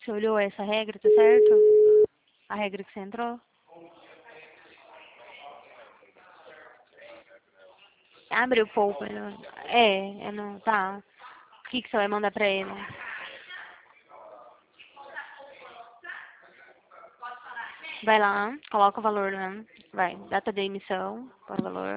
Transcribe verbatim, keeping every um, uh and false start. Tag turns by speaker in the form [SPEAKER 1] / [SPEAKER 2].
[SPEAKER 1] Você olhou essa regra, tá certo? A regra que você entrou? Abre o pouco. É, é não, tá. O que, que você vai mandar pra ele? Vai lá, coloca o valor lá. Vai, data de emissão, põe o valor.